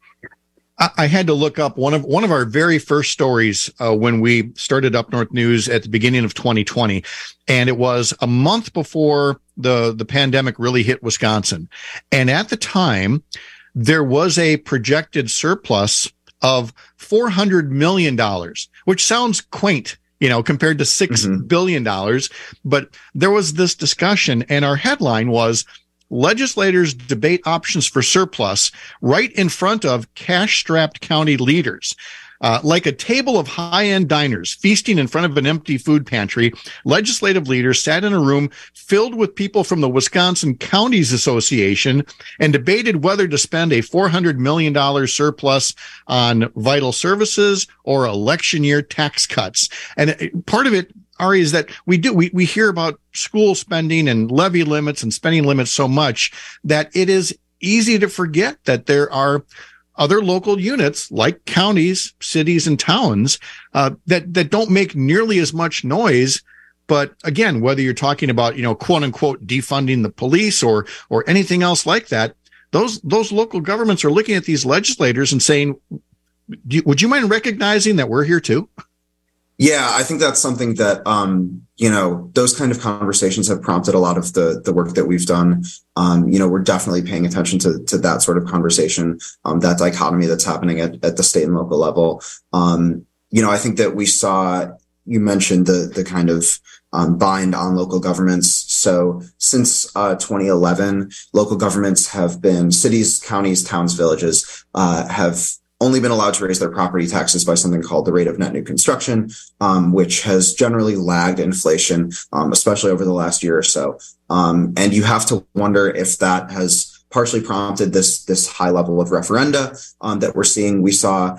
I had to look up one of our very first stories when we started Up North News at the beginning of 2020, and it was a month before the pandemic really hit Wisconsin. And at the time, there was a projected surplus of $400 million, which sounds quaint, compared to $6 billion. But there was this discussion, and our headline was, legislators debate options for surplus right in front of cash-strapped county leaders. Like a table of high-end diners feasting in front of an empty food pantry, legislative leaders sat in a room filled with people from the Wisconsin Counties Association and debated whether to spend a $400 million surplus on vital services or election year tax cuts. And part of it, Ari, is that we hear about school spending and levy limits and spending limits so much that it is easy to forget that there are other local units like counties, cities, and towns that don't make nearly as much noise. But again, whether you're talking about, quote unquote, defunding the police or anything else like that, those local governments are looking at these legislators and saying, would you mind recognizing that we're here too? Yeah, I think that's something that, those kind of conversations have prompted a lot of the work that we've done. We're definitely paying attention to that sort of conversation, that dichotomy that's happening at the state and local level. I think that we saw, you mentioned the kind of bind on local governments. So since 2011, local governments have been, cities, counties, towns, villages, have only been allowed to raise their property taxes by something called the rate of net new construction, which has generally lagged inflation, especially over the last year or so. And you have to wonder if that has partially prompted this high level of referenda that we're seeing. We saw,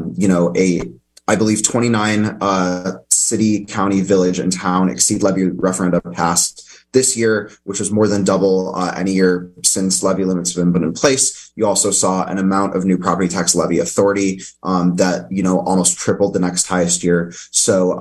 I believe 29 city, county, village, and town exceed levy referenda passed this year, which was more than double any year since levy limits have been put in place. You also saw an amount of new property tax levy authority that, almost tripled the next highest year. So,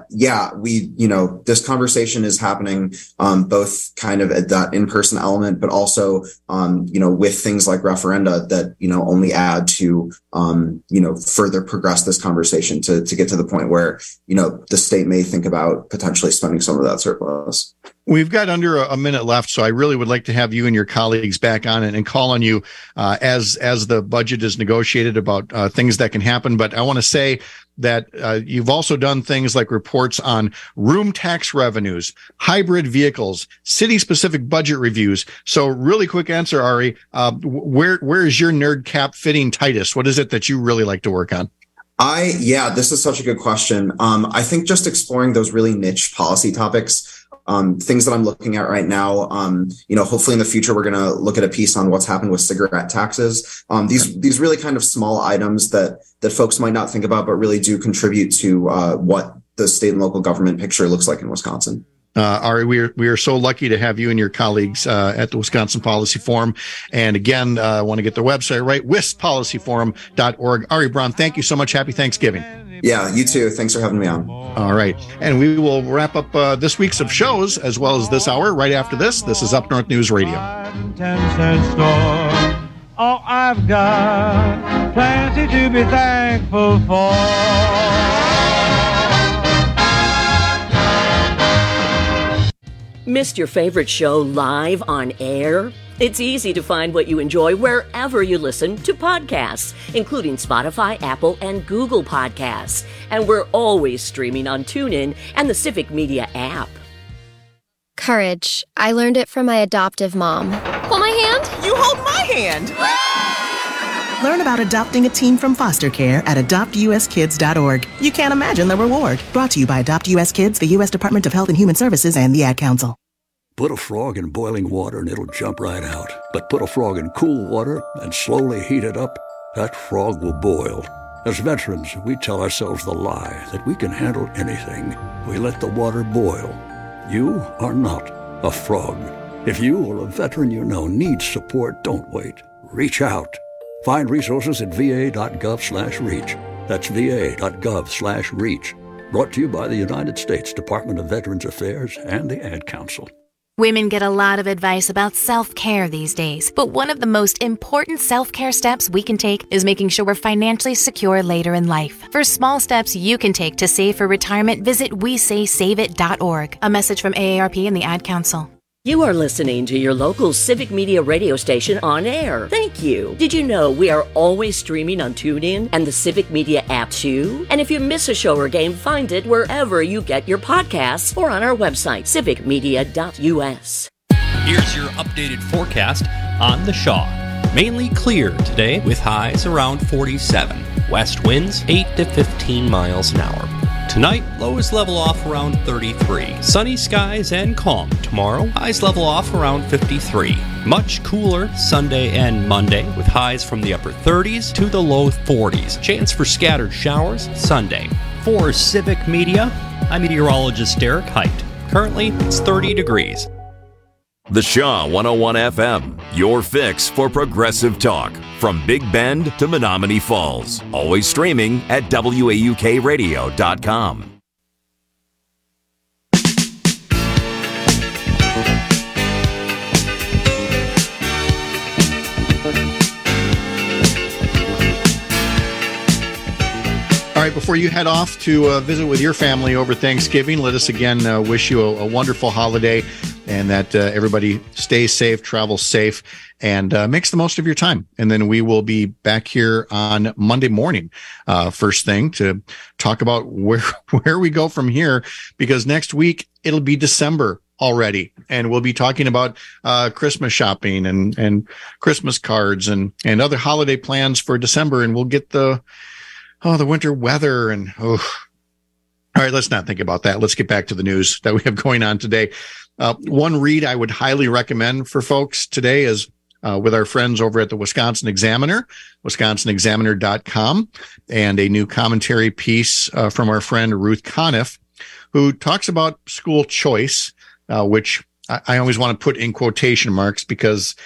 this conversation is happening both kind of at that in-person element, but also, with things like referenda that, only add to, further progress this conversation to get to the point where, the state may think about potentially spending some of that surplus. We've got under a minute left, so I really would like to have you and your colleagues back on and call on you as the budget is negotiated about things that can happen. But I want to say that you've also done things like reports on room tax revenues, hybrid vehicles, city-specific budget reviews. So really quick answer, Ari, where is your nerd cap fitting tightest? What is it that you really like to work on? This is such a good question. I think just exploring those really niche policy topics, things that I'm looking at right now, hopefully in the future, we're going to look at a piece on what's happened with cigarette taxes. These really kind of small items that folks might not think about, but really do contribute to what the state and local government picture looks like in Wisconsin. Ari, we are so lucky to have you and your colleagues at the Wisconsin Policy Forum. And again, I want to get their website right, wispolicyforum.org. Ari Braun, thank you so much. Happy Thanksgiving. Yeah, you too. Thanks for having me on. All right. And we will wrap up this week's of shows as well as this hour right after this. This is Up North News Radio. 10-cent store. Oh, I've got plenty to be thankful for. Missed your favorite show live on air? It's easy to find what you enjoy wherever you listen to podcasts, including Spotify, Apple, and Google Podcasts. And we're always streaming on TuneIn and the Civic Media app. Courage. I learned it from my adoptive mom. Hold my hand? You hold my hand! Learn about adopting a teen from foster care at adoptuskids.org. You can't imagine the reward. Brought to you by Adopt US Kids, the U.S. Department of Health and Human Services, and the Ad Council. Put a frog in boiling water and it'll jump right out. But put a frog in cool water and slowly heat it up, that frog will boil. As veterans, we tell ourselves the lie that we can handle anything. We let the water boil. You are not a frog. If you or a veteran you know needs support, don't wait. Reach out. Find resources at va.gov/reach. That's va.gov/reach. Brought to you by the United States Department of Veterans Affairs and the Ad Council. Women get a lot of advice about self-care these days, but one of the most important self-care steps we can take is making sure we're financially secure later in life. For small steps you can take to save for retirement, visit WeSaySaveIt.org. A message from AARP and the Ad Council. You are listening to your local Civic Media radio station on air. Thank you. Did you know we are always streaming on TuneIn and the Civic Media app too? And if you miss a show or game, find it wherever you get your podcasts or on our website, civicmedia.us. Here's your updated forecast on the Shaw. Mainly clear today with highs around 47. West winds 8 to 15 miles an hour. Tonight, lows level off around 33. Sunny skies and calm. Tomorrow, highs level off around 53. Much cooler Sunday and Monday, with highs from the upper 30s to the low 40s. Chance for scattered showers Sunday. For Civic Media, I'm meteorologist Derek Height. Currently, it's 30 degrees. The Shaw 101 FM, your fix for progressive talk. From Big Bend to Menominee Falls. Always streaming at WAUKradio.com. All right, before you head off to visit with your family over Thanksgiving, let us again wish you a wonderful holiday, and that everybody stays safe, travels safe, and makes the most of your time. And then we will be back here on Monday morning, first thing, to talk about where we go from here, because next week it'll be December already, and we'll be talking about Christmas shopping and Christmas cards and other holiday plans for December, and we'll get the winter weather and all right, let's not think about that. Let's get back to the news that we have going on today. One read I would highly recommend for folks today is with our friends over at the Wisconsin Examiner, wisconsinexaminer.com, and a new commentary piece from our friend Ruth Conniff, who talks about school choice, which I always want to put in quotation marks because,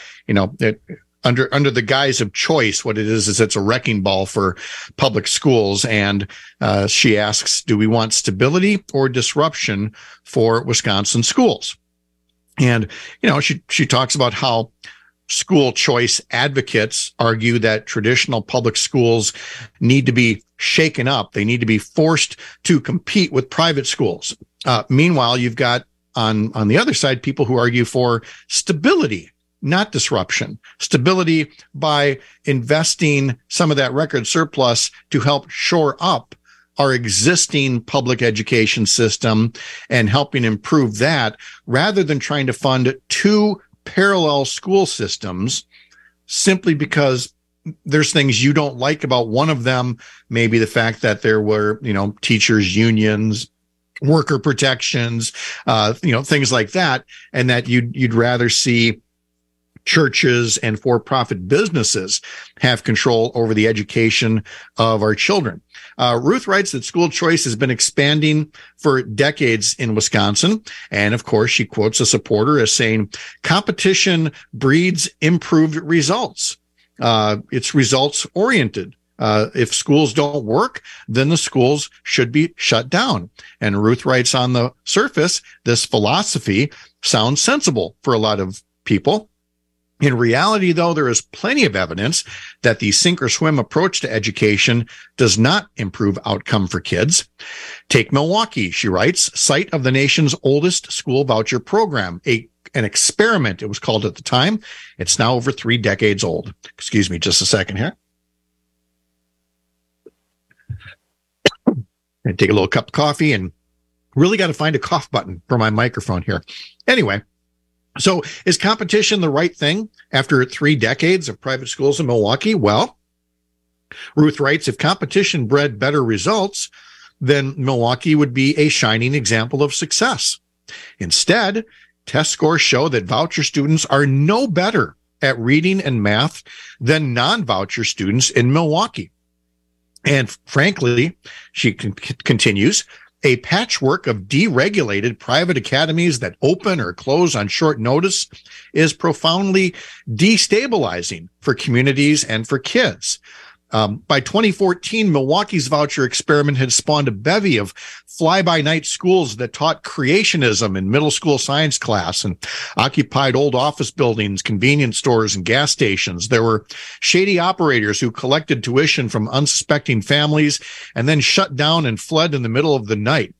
under the guise of choice, what it is it's a wrecking ball for public schools. And she asks, do we want stability or disruption for Wisconsin schools? And, she talks about how school choice advocates argue that traditional public schools need to be shaken up. They need to be forced to compete with private schools. Meanwhile, you've got on the other side people who argue for stability, not disruption. Stability by investing some of that record surplus to help shore up our existing public education system and helping improve that, rather than trying to fund two parallel school systems simply because there's things you don't like about one of them. Maybe the fact that there were, teachers' unions, worker protections, things like that, and that you'd rather see churches and for-profit businesses have control over the education of our children. Ruth writes that school choice has been expanding for decades in Wisconsin. And of course, she quotes a supporter as saying, competition breeds improved results. It's results oriented. If schools don't work, then the schools should be shut down. And Ruth writes, on the surface, this philosophy sounds sensible for a lot of people. In reality, though, there is plenty of evidence that the sink or swim approach to education does not improve outcome for kids. Take Milwaukee, she writes, site of the nation's oldest school voucher program, an experiment, it was called at the time. It's now over 3 decades old. Excuse me just a second here. I take a little cup of coffee and really got to find a cough button for my microphone here. Anyway. So is competition the right thing after 3 decades of private schools in Milwaukee? Well, Ruth writes, if competition bred better results, then Milwaukee would be a shining example of success. Instead, test scores show that voucher students are no better at reading and math than non-voucher students in Milwaukee. And frankly, she continues, a patchwork of deregulated private academies that open or close on short notice is profoundly destabilizing for communities and for kids. By 2014, Milwaukee's voucher experiment had spawned a bevy of fly-by-night schools that taught creationism in middle school science class and occupied old office buildings, convenience stores, and gas stations. There were shady operators who collected tuition from unsuspecting families and then shut down and fled in the middle of the night.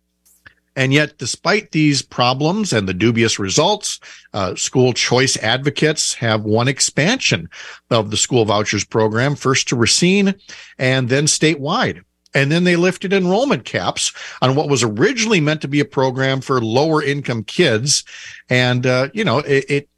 And yet, despite these problems and the dubious results, school choice advocates have won expansion of the school vouchers program, first to Racine and then statewide. And then they lifted enrollment caps on what was originally meant to be a program for lower income kids. And, it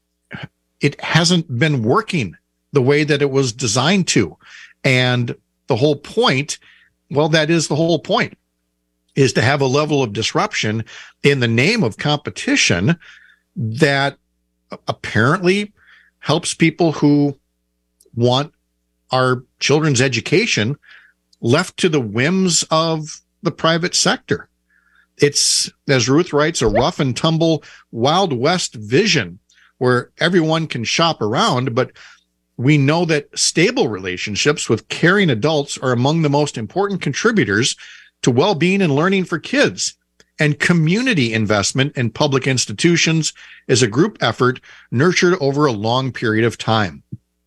hasn't been working the way that it was designed to. And the whole point, well, that is the whole point, is to have a level of disruption in the name of competition that apparently helps people who want our children's education left to the whims of the private sector. It's, as Ruth writes, a rough and tumble Wild West vision where everyone can shop around, but we know that stable relationships with caring adults are among the most important contributors to well-being and learning for kids. And community investment in public institutions is a group effort nurtured over a long period of time.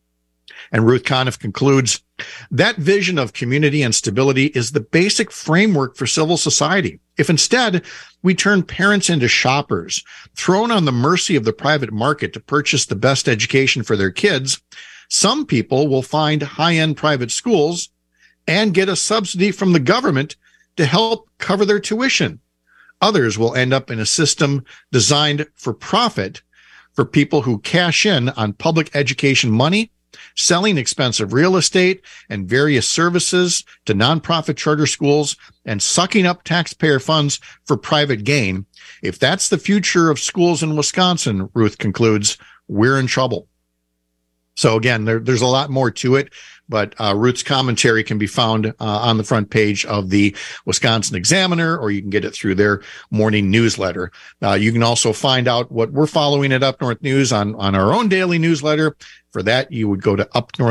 And Ruth Conniff concludes, that vision of community and stability is the basic framework for civil society. If instead we turn parents into shoppers, thrown on the mercy of the private market to purchase the best education for their kids, some people will find high-end private schools and get a subsidy from the government to help cover their tuition. Others will end up in a system designed for profit for people who cash in on public education money, selling expensive real estate and various services to nonprofit charter schools, and sucking up taxpayer funds for private gain. If that's the future of schools in Wisconsin, Ruth concludes, we're in trouble. So again, there's a lot more to it, but Ruth's commentary can be found on the front page of the Wisconsin Examiner, or you can get it through their morning newsletter. You can also find out what we're following at Up North News on our own daily newsletter. For that, you would go to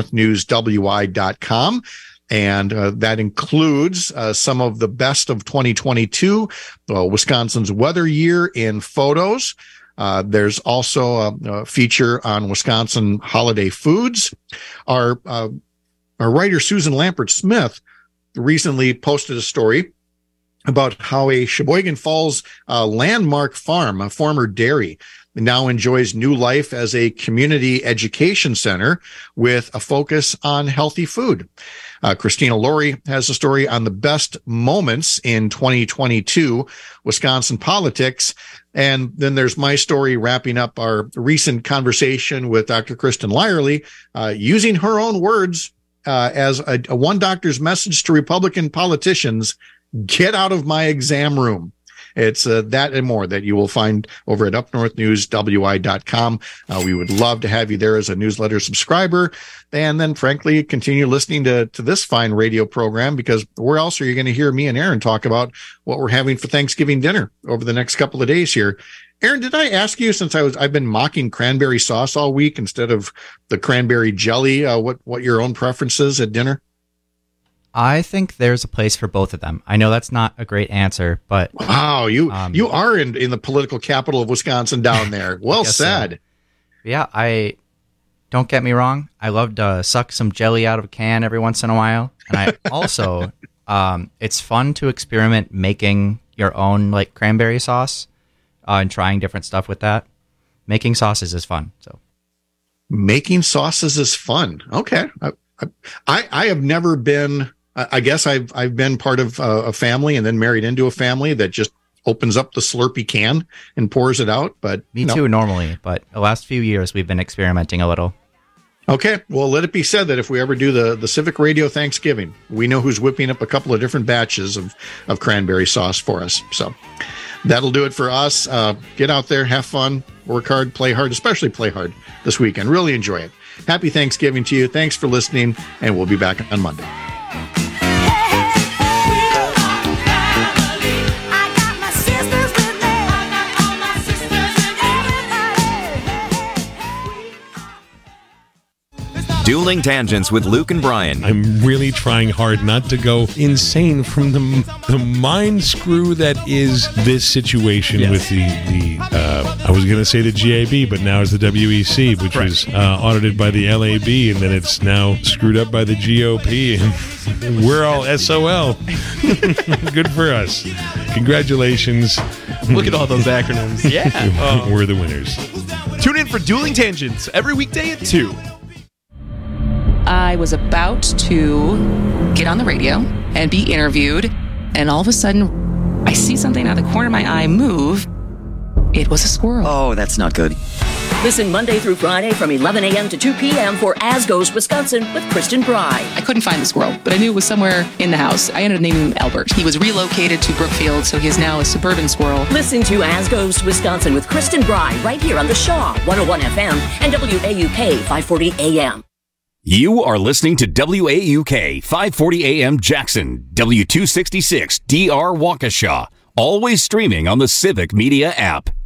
upnorthnewswi.com. And that includes some of the best of 2022, Wisconsin's weather year in photos. There's also a feature on Wisconsin holiday foods. Our writer, Susan Lampert-Smith, recently posted a story about how a Sheboygan Falls landmark farm, a former dairy, now enjoys new life as a community education center with a focus on healthy food. Christina Laurie has a story on the best moments in 2022 Wisconsin politics. And then there's my story wrapping up our recent conversation with Dr. Kristen Lyerly, using her own words as a one doctor's message to Republican politicians: get out of my exam room. It's that and more that you will find over at upnorthnewswi.com. We would love to have you there as a newsletter subscriber. And then, frankly, continue listening to this fine radio program, because where else are you going to hear me and Aaron talk about what we're having for Thanksgiving dinner over the next couple of days here? Aaron, did I ask you, since I've been mocking cranberry sauce all week instead of the cranberry jelly, what your own preference is at dinner? I think there's a place for both of them. I know that's not a great answer, but wow, you are in the political capital of Wisconsin down there. Well said. So. Yeah, I don't get me wrong. I love to suck some jelly out of a can every once in a while, and I also it's fun to experiment making your own like cranberry sauce and trying different stuff with that. Making sauces is fun. So making sauces is fun. Okay, I have never been. I guess I've been part of a family and then married into a family that just opens up the Slurpee can and pours it out. But me too normally, but the last few years we've been experimenting a little. Okay, well, let it be said that if we ever do the Civic Radio Thanksgiving, we know who's whipping up a couple of different batches of cranberry sauce for us. So that'll do it for us. Get out there, have fun, work hard, play hard, especially play hard this weekend. Really enjoy it. Happy Thanksgiving to you. Thanks for listening, and we'll be back on Monday. Dueling Tangents with Luke and Brian. I'm really trying hard not to go insane from the mind screw that is this situation with the I was going to say the GAB, but now it's the WEC, which was audited by the LAB, and then it's now screwed up by the GOP, and we're all SOL. Good for us. Congratulations. Look at all those acronyms. Yeah. We're the winners. Tune in for Dueling Tangents every weekday at 2. I was about to get on the radio and be interviewed, and all of a sudden, I see something out of the corner of my eye move. It was a squirrel. Oh, that's not good. Listen Monday through Friday from 11 a.m. to 2 p.m. for As Goes Wisconsin with Kristen Bry. I couldn't find the squirrel, but I knew it was somewhere in the house. I ended up naming him Albert. He was relocated to Brookfield, so he is now a suburban squirrel. Listen to As Goes Wisconsin with Kristen Bry right here on the Shaw 101 FM and WAUK 540 AM. You are listening to WAUK 540 AM Jackson, W266 DR Waukesha, always streaming on the Civic Media app.